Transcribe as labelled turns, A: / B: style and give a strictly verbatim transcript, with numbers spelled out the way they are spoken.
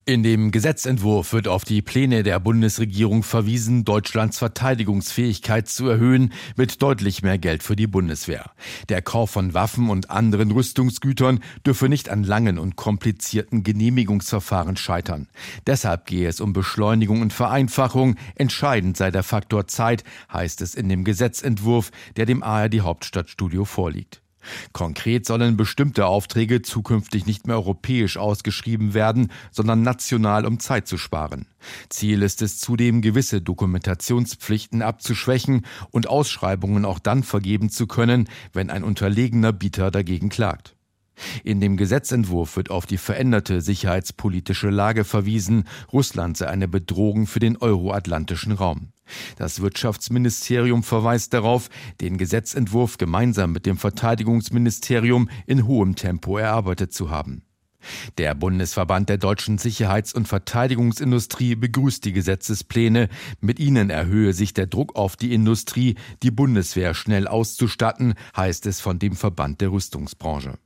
A: In dem Gesetzentwurf wird auf die Pläne der Bundesregierung verwiesen, Deutschlands Verteidigungsfähigkeit zu erhöhen mit deutlich mehr Geld für die Bundeswehr. Der Kauf von Waffen und anderen Rüstungsgütern dürfe nicht an langen und komplizierten Genehmigungsverfahren scheitern. Deshalb gehe es um Beschleunigung und Vereinfachung. Entscheidend sei der Faktor Zeit, heißt es in dem Gesetzentwurf, der dem A R D Hauptstadtstudio vorliegt. Konkret sollen bestimmte Aufträge zukünftig nicht mehr europäisch ausgeschrieben werden, sondern national, um Zeit zu sparen. Ziel ist es zudem, gewisse Dokumentationspflichten abzuschwächen und Ausschreibungen auch dann vergeben zu können, wenn ein unterlegener Bieter dagegen klagt. In dem Gesetzentwurf wird auf die veränderte sicherheitspolitische Lage verwiesen. Russland sei eine Bedrohung für den euroatlantischen Raum. Das Wirtschaftsministerium verweist darauf, den Gesetzentwurf gemeinsam mit dem Verteidigungsministerium in hohem Tempo erarbeitet zu haben. Der Bundesverband der deutschen Sicherheits- und Verteidigungsindustrie begrüßt die Gesetzespläne. Mit ihnen erhöhe sich der Druck auf die Industrie, die Bundeswehr schnell auszustatten, heißt es von dem Verband der Rüstungsbranche.